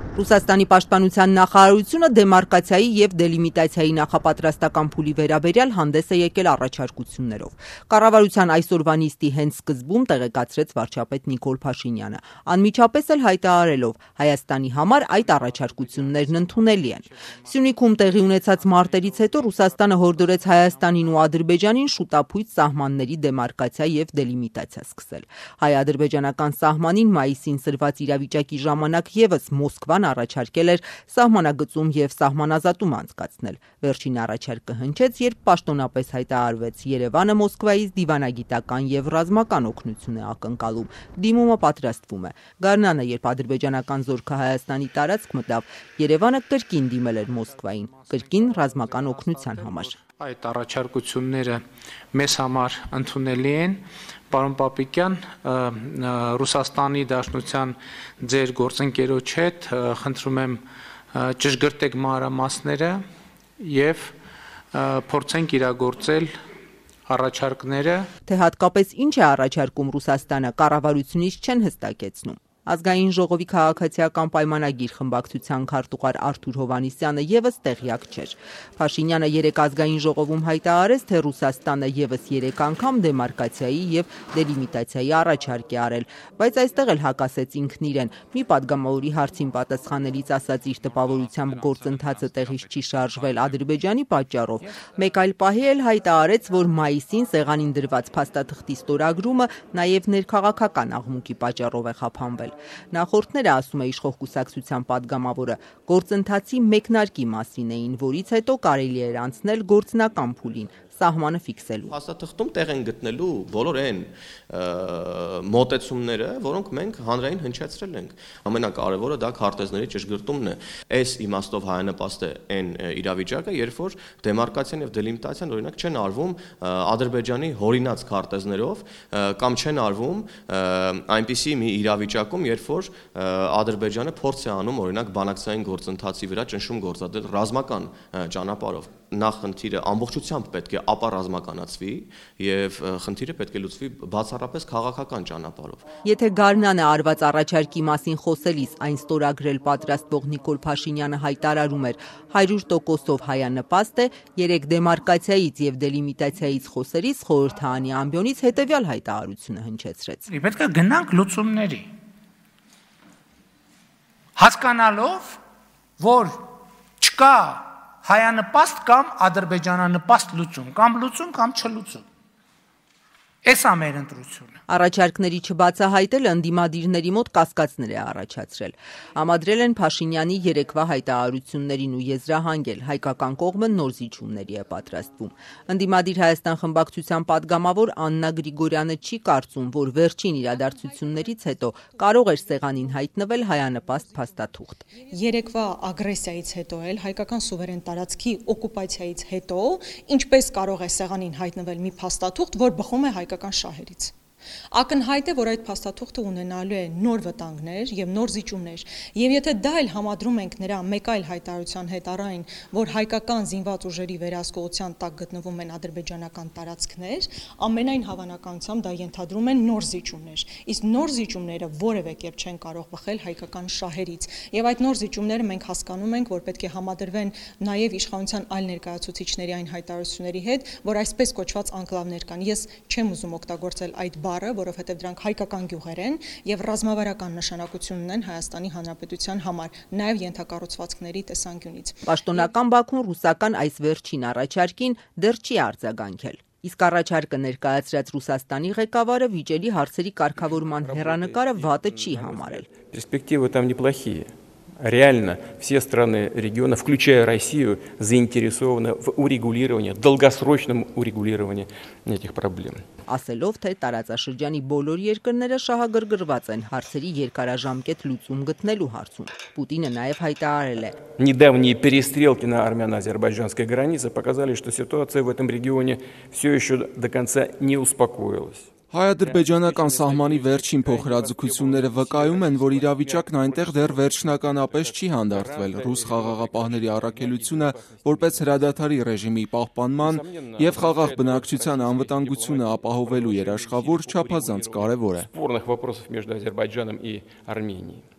Ռուսաստանի պաշտպանության նախարարությունը դեմարկացիայի և դելիմիտացիայի նախապատրաստական փուլի վերաբերյալ հանդես է եկել առաջարկություններով։ Կառավարության այսօրվա նիստի հենց սկզբում տեղեկացրեց վարչապետ Նիկոլ Փաշինյանը, անմիջապես էլ հայտարարելով Հայաստանի համար այդ առաջարկություններն ընդունելի են։ Սյունիքում տեղի ունեցած մարտերից հետո Ռուսաստանը հորդորեց Հայաստանին ու Ադրբեջանին շուտափույթ սահմանների դեմարկացիա և դելիմիտացիա սկսել։ Հայ-ադրբեջանական սահմանին մայիսին սրված իրավիճակի ժամանակ ևս Մոսկվան առաջարկել էր սահմանագծում և սահմանազատում անցկացնել։ Վերջին առաջարկը հնչեց, երբ պաշտոնապես հայտարարվեց Երևանը Մոսկվայից դիվանագիտական և ռազմական օգնություն է ակնկալում, դիմումը պատրաստվում է։ Գարնանը, երբ ադրբեջանական զորքը Հայաստանի տարածք մտավ, Երևանը կրկին դիմել էր Մոսկվային, կրկին ռազմական օգնության համար։ Այդ առաջարկությունները մեզ համար ընդունելի են։ Պարոն Պապիկյան, Ռուսաստանի Դաշնության ձեր գործընկերոջ հետ խնդրում եմ ճշգրտեք մանրամասները և փորձենք իրագործել առաջարկները։ Թե հատկապես ինչ է առաջարկում Ռուսաստանը, կառավարությունից չեն հստակեցնում։ Ազգային ժողովի քաղաքացիական պայմանագիր խմբակցության քարտուղար Արթուր Հովհաննիսյանը ևս տեղյակ չէր։ Փաշինյանը երեկ ազգային ժողովում հայտարարեց, թե Ռուսաստանը ևս 3 անգամ դեմարկացիայի և դելիմիտացիայի առաջարկ է արել, բայց այստեղ էլ հակասեց ինքն իրեն։ Մի պատգամավորի հարցին պատասխանելիս ասաց իր տպավորությամբ գործընթացը տեղից չի շարժվել Ադրբեջանի պատճառով։ Մեկ այլ պահի էլ հայտարարեց, որ մայիսին սեղանին դրված փաստաթղթի ստորագրումը նաև ներքաղաքական աղմուկի պատճառով է խափանվել։ Նախորդները, ասում է իշխող կուսակցության պատգամավորը, գործընթացի մեկնարկի մասին էին, որից հետո կարելի էր անցնել գործնական փուլին, սահմանը ֆիքսելու։ Փաստաթղթում տեղ են գտնելու բոլոր այն մոտեցումները, որոնք մենք հանրային հնչեցրել ենք։ Ամենակարևորը դա քարտեզների ճշգրտումն է։ Այս իմաստով հայանպաստ է այն իրավիճակը, երբ որ դեմարկացիան եւ դելիմիտացիան օրինակ չեն արվում Ադրբեջանի հորինած քարտեզներով կամ չեն արվում այնպիսի մի իրավիճակում, երբ որ Ադրբեջանը փորձ է անում օրինակ բանակցային գործընթացի վրա ճնշում գործադրել ռազմական ճանապարհով։ Նախ խնդիրը ամբողջությամբ պետք է ապառազմականացվի եւ խնդիրը պետք է լուծվի բացառապես քաղաքական ճանապարհով։ Եթե Գարնանը արված առաջարկի մասին խոսելիս այն ստորագրել պատրաստվող Նիկոլ Փաշինյանը հայտարարում էր 100%-ով հայանպաստ է, երեք դեմարկացիայից եւ դելիմիտացիայից խոսելիս խորհրդարանի ամբիոնից հետեւյալ հայտարարությունը հնչեցրեց։ Պետք է գնանք լուծումների։ Հասկանալով, որ չկա հայանպաստ կամ ադրբեջանանպաստ լուծում, կամ լուծում, կամ չլուծում։ Էս է մեր ընտրությունը։ Առաջարկների չբացահայտելը ընդդիմադիրների մոտ կասկածներ է առաջացրել։ Համադրել են Փաշինյանի երեկվա հայտարարություններին ու եզրահանգել, հայկական կողմը նոր զիջումների է պատրաստվում։ Ընդդիմադիր Հայաստան խմբակցության պատգամավոր Աննա Գրիգորյանը չի կարծում, որ վերջին իրադարձություններից հետո կարող էր սեղանին հայտնվել հայանպաստ փաստաթուղթ։ Երեկվա ագրեսիայից հետո էլ հայկական սուվերեն տարածքի օկուպացիայից հետո ինչպես կարող է սեղանին հայտնվել մի փաստաթուղթ, որ բխում է հայկական շահերից։ Ակնհայտ է, որ այդ փաստաթուղթը ունենալու է նոր վտանգներ եւ նոր զիջումներ, եւ եթե դա էլ համադրում ենք նրա մեկ այլ հայտարարության հետ առայն, որ հայկական զինված ուժերի վերահսկողության տակ գտնվում են ադրբեջանական տարածքներ, ամենայն հավանականությամբ դա ենթադրում է նոր զիջումներ, իսկ նոր զիջումները որևէ կերպ չեն կարող բխել հայկական շահերից, եւ այդ նոր զիջումները մենք հասկանում ենք, որ պետք է համադրվեն նաեւ իշխանության այլ ներկայացուցիչների այն հայտարարությունների հետ, որ այսպես կոչված անկլավներ կան։ Ես չեմ ուզում օգտագործել այդ բառը, որովհետև դրանք հայկական գյուղեր են եւ ռազմավարական նշանակություն ունեն Հայաստանի Հանրապետության համար, նաեւ ենթակառուցվածքների տեսանկյունից։ Պաշտոնական Բաքուն ռուսական այս վերջին առաջարկին դեռ չի արձագանքել։ Իսկ առաջարկը ներկայացրած Ռուսաստանի ղեկավարը վիճելի հարցերի կարգավորման հեռանկարը վատը չի համարել։ Перспективы там неплохие. Реально все страны региона, включая Россию, заинтересованы в урегулировании, долгосрочном урегулировании этих проблем. Ասելով, թե տարածաշրջանի բոլոր երկրները շահագրգռված են հարցերի երկարաժամկետ լուծում գտնելու հարցում։ Պուտինը նաև հայտարարել է. Недавние перестрелки на армяно-азербайджанской границе показали, что ситуация в этом регионе все еще до конца не успокоилась. Հայ-ադրբեջանական սահմանի վերջին փոխհրաձգությունները վկայում են, որ իրավիճակն այնտեղ դեռ վերջնականապես չի հանդարտվել։ Ռուս խաղաղապահների առաքելությունը որպես հրադադարի ռեժիմի պահպանման եւ խաղաղ բնակչության անվտանգությունը ապահովելու երաշխավոր չափազանց կարեւոր է։